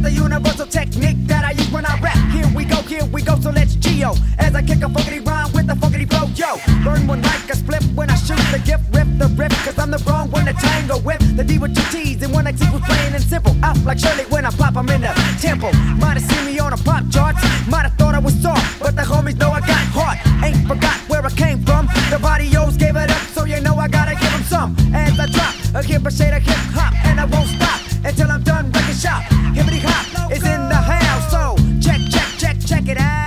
the universal technique that I use when I rap. Here we go, so let's Geo. As I kick a funkity rhyme with a funkity flow, yo. Burn one like a split when I shoot the gift, rip the riff, cause I'm the wrong one to tangle with. The D with two T's and one X equals plain and simple. Out like Shirley when I pop, I'm in the temple. Might have seen me on a pop charts, might have thought I was soft, but the homies know I got heart. Ain't forgot where I came from. The Barrios gave it up, so you know I gotta give them some. As I drop a hip, a shade of hip hop, and I won't stop until I'm done wrecking shop. Hippity hop is in the house, so check it out.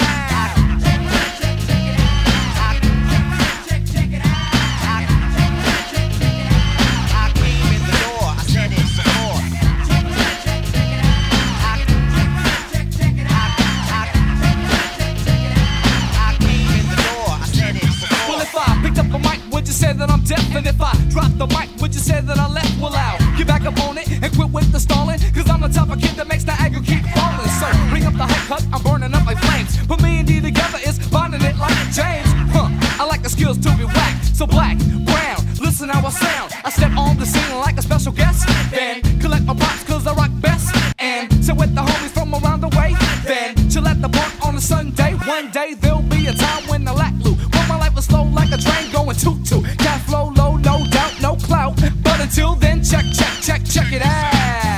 Say that I'm deaf, and if I drop the mic, would you say that I left? Well, I'll get back up on it and quit with the stalling, cause I'm the type of kid that makes Niagara keep falling. So bring up the high cut, I'm burning up like flames. Put me and D together is bonding it like James. I like the skills to be whacked, so black, brown, listen how I sound. I step on the scene like a special guest, then collect my props cause I rock best. And sit with the homies from around the way, then chill at the park on a Sunday. One day there'll be a time when I lack loot. When my life was slow like a train going toot-toot. Cash flow low, no doubt, no clout. But until then, check it out.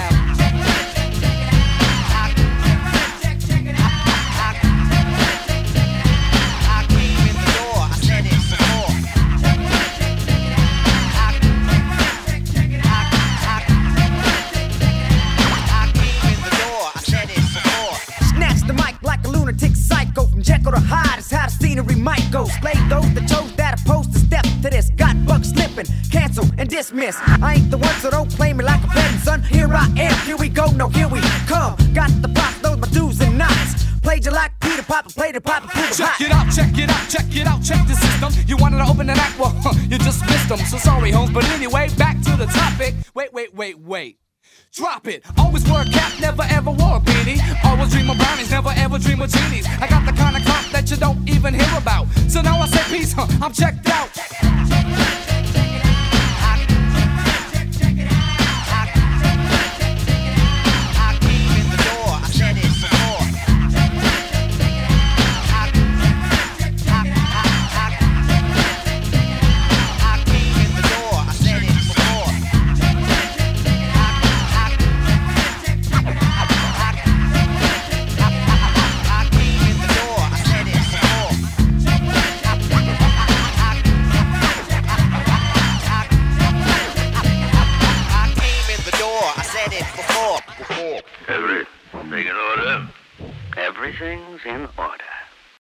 Jekyll to Hyde is how the scenery might go. Slay those that chose that opposed to step to this. Got buck slipping, cancel and dismiss. I ain't the one, so don't play me like a petting son. Here I am, here we go, no, here we come. Got the props, those my do's and nots. Played you like Peter Papa, played it Papa, prove it hot. Check it out, check the system. You wanted to open an act, well, you just missed them. So sorry, Holmes, but anyway, back to the topic. Wait. Drop it. Always wore a cap, never ever wore a beanie. Always dream of brownies, never ever dream of genies. I got the kind of cop that you don't even hear about. So now I say peace, I'm checked out. Everything in order. Everything's in order.